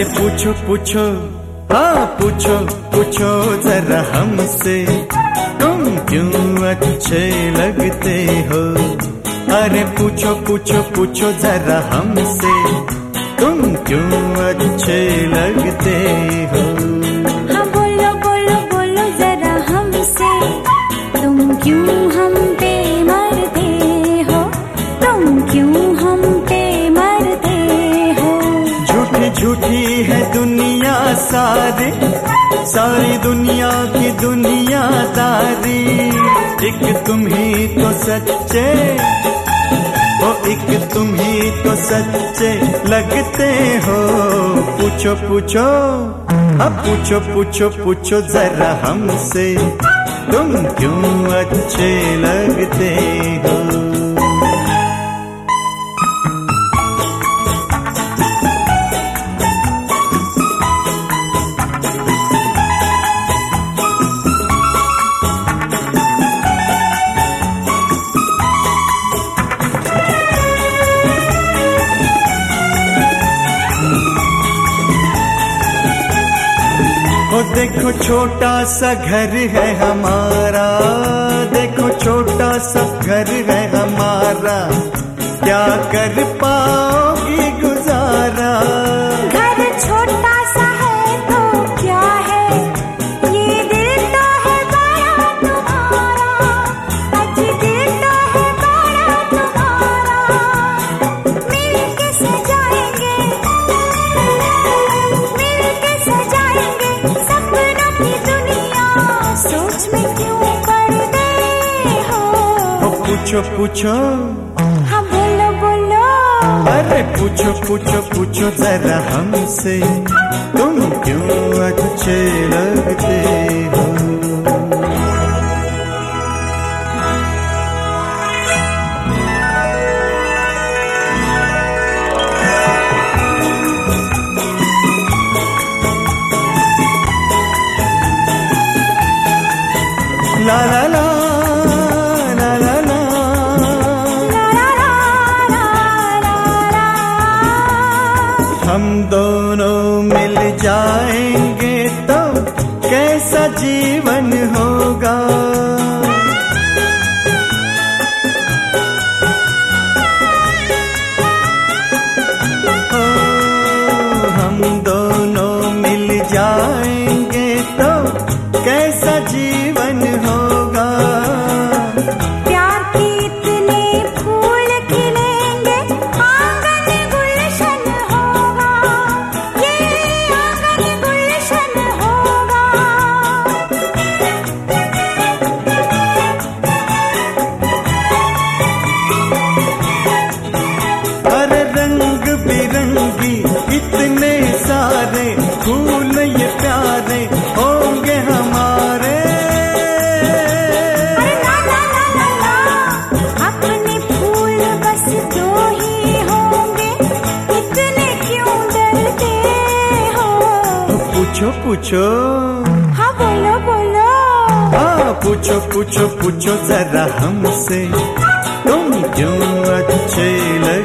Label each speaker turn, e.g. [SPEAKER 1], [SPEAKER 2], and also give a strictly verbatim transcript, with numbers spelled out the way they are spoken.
[SPEAKER 1] पूछो पूछो, हाँ पूछो पूछो जरा हमसे, तुम क्यों अच्छे लगते हो। अरे पूछो पूछो पूछो जरा हमसे, तुम क्यों अच्छे लगते हो।
[SPEAKER 2] हाँ बोलो बोलो बोलो जरा हमसे, तुम क्यों हम पे मरते हो, तुम क्यों हम पे मरते हो।
[SPEAKER 1] झूठी झूठी है दुनिया सारी, सारी दुनिया की दुनियादारी, एक तुम ही तो सच्चे, ओ एक तुम ही तो सच्चे लगते हो। पूछो पूछो, अब पूछो पूछो पूछो जरा हमसे, तुम क्यों अच्छे लगते हो। ओ देखो छोटा सा घर है हमारा, देखो छोटा सा घर है हमारा, क्या कर पाओगी गुजारा।
[SPEAKER 2] घर छोटा सा है तो क्या है, ये दिल तो है बड़ा तुम्हारा, आज दिल तो है बड़ा तुम्हारा। मिलके सजाएंगे, मिलके सजाएंगे सपनों की दुनिया, सोच में क्यों पड़ते हो।
[SPEAKER 1] ओ पूछो पूछो,
[SPEAKER 2] हाँ बोलो बोलो,
[SPEAKER 1] अरे पूछो पूछो पूछो जरा हमसे, तुम क्यों अच्छे लगते हो। ला ला ला ला ला ला, हम दोनों मिल जाएंगे तो कैसा जीवन होगा। ओ, हम दोनों मिल जाएंगे तो कैसा जीवन होगा।
[SPEAKER 2] प्यार के इतने फूल खिलेंगे, आंगन गुलशन होगा, ये आंगन गुलशन होगा।
[SPEAKER 1] अरे रंग बिरंगी इतने सारे फूल ये प्यारे होंगे हमारे।
[SPEAKER 2] अरे ला ला ला ला ला, अपने फूल बस दो ही होंगे, इतने क्यों डरते हो।
[SPEAKER 1] पूछो पूछो,
[SPEAKER 2] हाँ बोलो बोलो,
[SPEAKER 1] हाँ पूछो पूछो पूछो जरा हमसे, तुम क्यों अच्छे लग